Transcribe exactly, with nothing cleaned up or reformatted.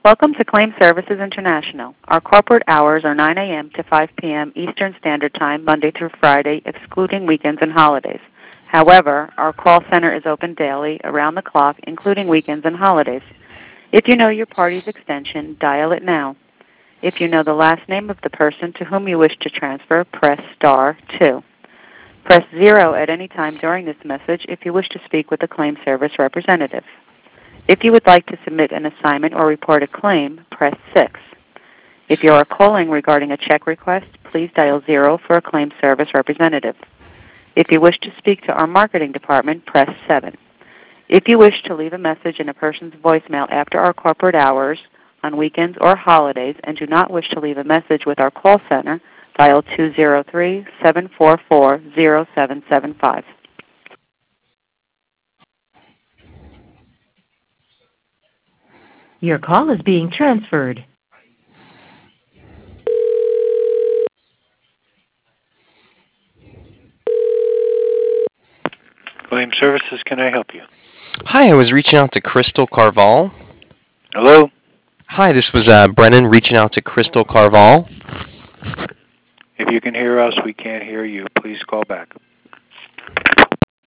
Welcome to Claim Services International. Our corporate hours are nine a.m. to five p.m. Eastern Standard Time, Monday through Friday, excluding weekends and holidays. However, our call center is open daily, around the clock, including weekends and holidays. If you know your party's extension, dial it now. If you know the last name of the person to whom you wish to transfer, press star two. Press zero at any time during this message if you wish to speak with a claim service representative. If you would like to submit an assignment or report a claim, press six. If you are calling regarding a check request, please dial zero for a claim service representative. If you wish to speak to our marketing department, press seven. If you wish to leave a message in a person's voicemail after our corporate hours, on weekends or holidays, and do not wish to leave a message with our call center, dial two zero three, seven four four, zero seven seven five. Your call is being transferred. Claim Services, can I help you? Hi, I was reaching out to Crystal Carval. Hello? Hi, this was uh, Brennan reaching out to Crystal Carval. If you can hear us, we can't hear you. Please call back.